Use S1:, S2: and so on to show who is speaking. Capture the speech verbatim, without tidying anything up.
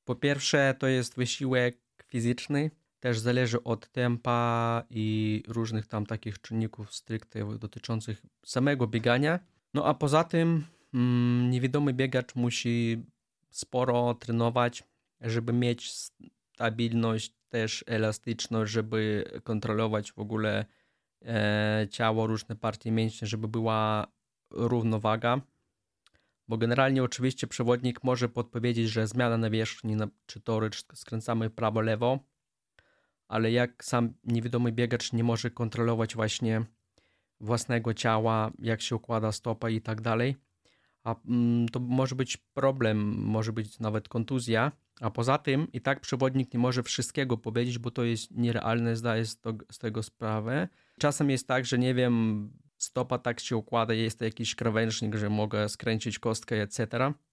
S1: Po pierwsze, to jest wysiłek fizyczny, też zależy od tempa i różnych tam takich czynników stricte dotyczących samego biegania. No a poza tym mm, niewidomy biegacz musi sporo trenować, żeby mieć stabilność, też elastyczność, żeby kontrolować w ogóle e, ciało, różne partie mięśni, żeby była równowaga. Bo generalnie oczywiście przewodnik może podpowiedzieć, że zmiana nawierzchni na, czy tory, czy skręcamy prawo-lewo, ale jak sam niewidomy biegacz nie może kontrolować właśnie własnego ciała, jak się układa stopa i tak dalej, a mm, to może być problem, może być nawet kontuzja, a poza tym i tak przewodnik nie może wszystkiego powiedzieć, bo to jest nierealne, zdaję z, to, z tego sprawę. Czasem jest tak, że nie wiem, stopa tak się układa, jest to jakiś krawężnik, że mogę skręcić kostkę, et cetera.